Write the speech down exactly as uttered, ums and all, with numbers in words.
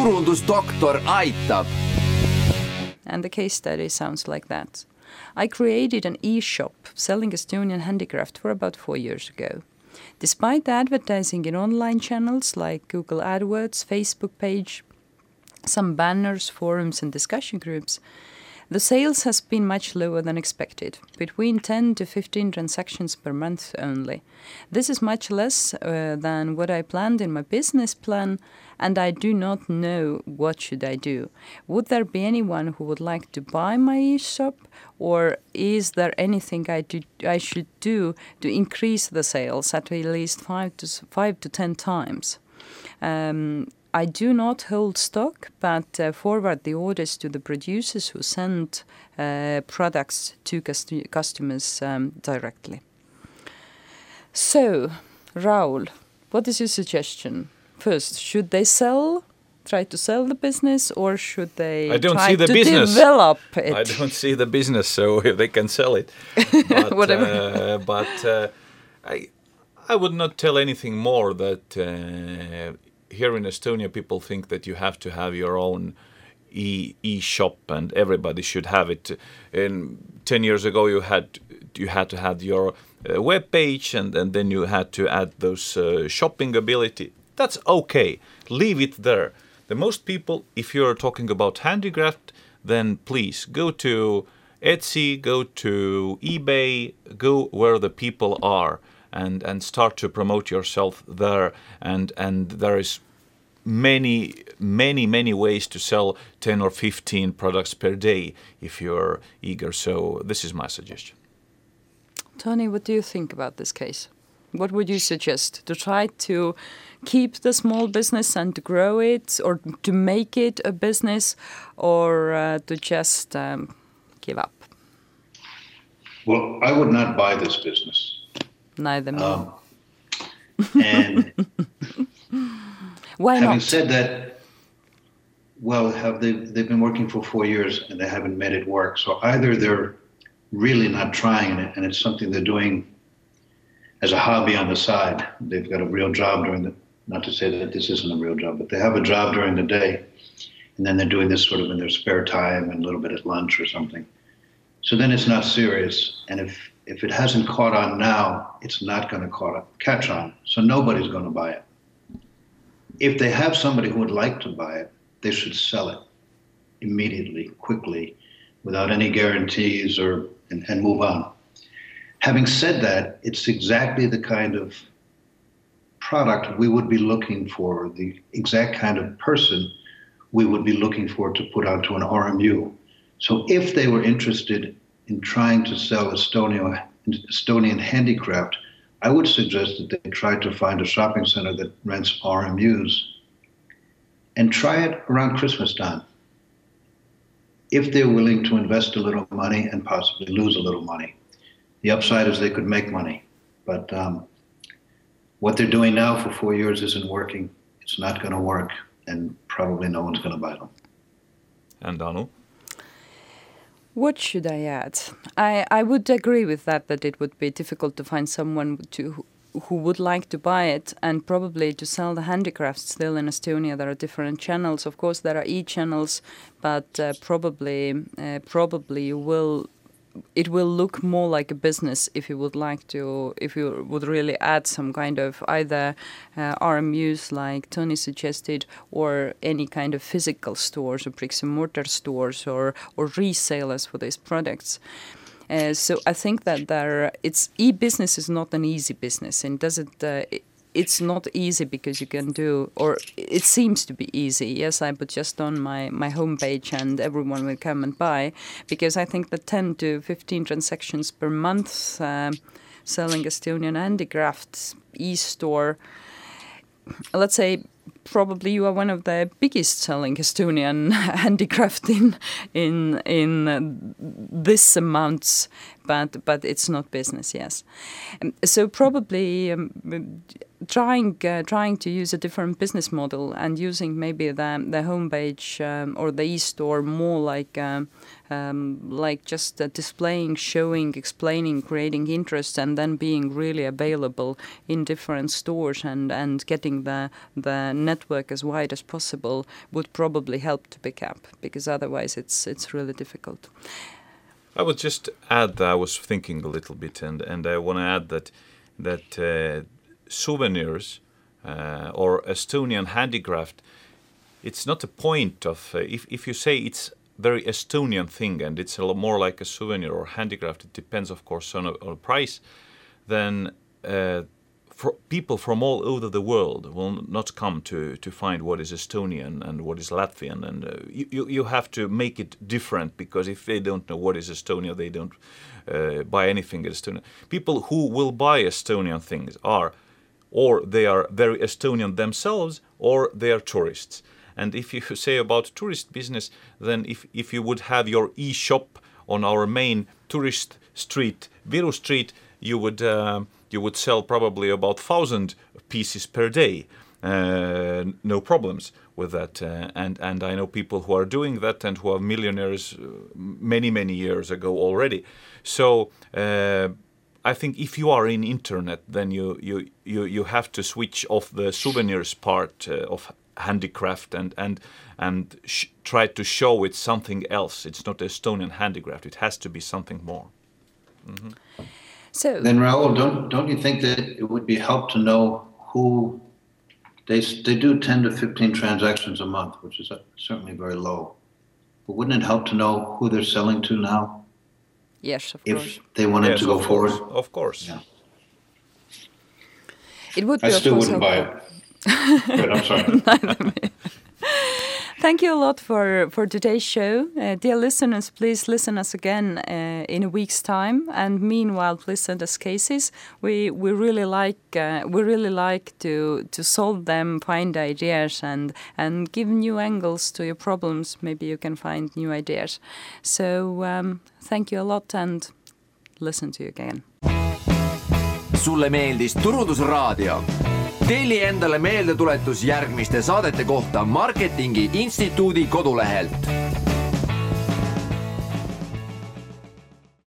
turundusdoktor aitab. And the case study sounds like that. I created an e-shop selling Estonian handicraft for about four years ago. Despite the advertising in online channels like Google AdWords, Facebook page, some banners, forums and discussion groups, the sales has been much lower than expected, between ten to fifteen transactions per month only. This is much less uh, than what I planned in my business plan, and I do not know what should I do. Would there be anyone who would like to buy my e-shop, or is there anything I do I should do to increase the sales at least five to five to ten times? Um, I do not hold stock, but uh, forward the orders to the producers who send uh, products to cust- customers um, directly. So, Raul, what is your suggestion? First, should they sell, try to sell the business, or should they I don't try see the to business. develop it? I don't see the business, so they can sell it. But, Whatever. Uh, but uh, I, I would not tell anything more that uh, here in Estonia people think that you have to have your own e e-shop and everybody should have it. And ten years ago you had you had to have your uh, web page and, and then you had to add those uh, shopping ability. That's okay. Leave it there. The most people, if you're talking about handicraft, then please go to Etsy, go to eBay, go where the people are and, and start to promote yourself there. And, and there is many, many, many ways to sell ten or fifteen products per day if you're eager. So this is my suggestion. Tony, what do you think about this case? What would you suggest? To try to keep the small business and to grow it, or to make it a business, or uh, to just um, give up? Well, I would not buy this business. Neither me. Um, and Why having not? said that, well, have they, they've been working for four years and they haven't made it work. So either they're really not trying it and it's something they're doing as a hobby on the side. They've got a real job during the, not to say that this isn't a real job, but they have a job during the day and then they're doing this sort of in their spare time and a little bit at lunch or something. So then it's not serious. And if, if it hasn't caught on now, it's not going to caught, catch on. So nobody's going to buy it. If they have somebody who would like to buy it, they should sell it immediately, quickly, without any guarantees or and, and move on. Having said that, it's exactly the kind of product we would be looking for, the exact kind of person we would be looking for to put onto an R M U. So if they were interested in trying to sell Estonia, Estonian handicraft, I would suggest that they try to find a shopping center that rents R M Us and try it around Christmas time. If they're willing to invest a little money and possibly lose a little money. The upside is they could make money. But um, what they're doing now for four years isn't working. It's not going to work, and probably no one's going to buy them. And Anu? What should I add? I, I would agree with that, that it would be difficult to find someone to who would like to buy it, and probably to sell the handicrafts still in Estonia. There are different channels. Of course, there are e-channels, but uh, probably uh, probably you will it will look more like a business if you would like to, if you would really add some kind of either uh, R M Us like Tony suggested, or any kind of physical stores or bricks and mortar stores or, or resellers for these products. Uh, so I think that there, it's e-business is not an easy business, and doesn't uh, it, it's not easy because you can do, or it seems to be easy. Yes, I put just on my, my homepage and everyone will come and buy, because I think that ten to fifteen transactions per month uh, selling Estonian handicrafts e-store, let's say probably you are one of the biggest selling Estonian handicraft in in in uh, this amounts but but it's not business. Yes, um, so probably um, trying uh, trying to use a different business model and using maybe the the homepage um, or the e-store more like um, um, like just uh, displaying, showing, explaining, creating interest, and then being really available in different stores and and getting the the network as wide as possible would probably help to pick up, because otherwise it's it's really difficult. I would just add that I was thinking a little bit, and, and I want to add that that uh, souvenirs uh, or Estonian handicraft, it's not a point of, uh, if, if you say it's very Estonian thing and it's a lot more like a souvenir or handicraft, it depends of course on a, on a price, then uh, for people from all over the world will not come to, to find what is Estonian and what is Latvian, and uh, you, you have to make it different, because if they don't know what is Estonia, they don't uh, buy anything Estonian. People who will buy Estonian things are, or they are very Estonian themselves, or they are tourists. And if you say about tourist business, then if, if you would have your e-shop on our main tourist street, Viru Street, you would uh, you would sell probably about thousand pieces per day. Uh, no problems with that. Uh, and, and I know people who are doing that and who are millionaires many, many years ago already. So uh, I think if you are in internet, then you, you, you, you have to switch off the souvenirs part uh, of handicraft and and and sh- try to show it's something else. It's not Estonian handicraft. It has to be something more. Mm-hmm. So then, Raul, don't don't you think that it would be help to know who they they do ten to fifteen transactions a month, which is certainly very low. But wouldn't it help to know who they're selling to now? Yes, of if course. they wanted yes, to go of forward. Course, of course. Yeah. It would be. I of still course wouldn't buy helpful. it. Good, I'm sorry. Thank you a lot for, for today's show. Uh, dear listeners, please listen us again uh, in a week's time. And meanwhile, please send us cases. We we really like uh, we really like to to solve them, find ideas, and and give new angles to your problems. Maybe you can find new ideas. So um, thank you a lot, and listen to you again. Sulle meeldis Turundusraadio? Telli endale meeldetuletus järgmiste saadete kohta Marketingi Instituudi kodulehelt.